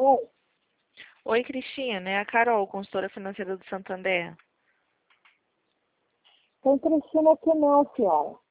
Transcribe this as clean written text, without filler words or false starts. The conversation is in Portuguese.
Oi, Oi, Cristina, é a Carol, consultora financeira do Santander. tem Cristina aqui não, senhora.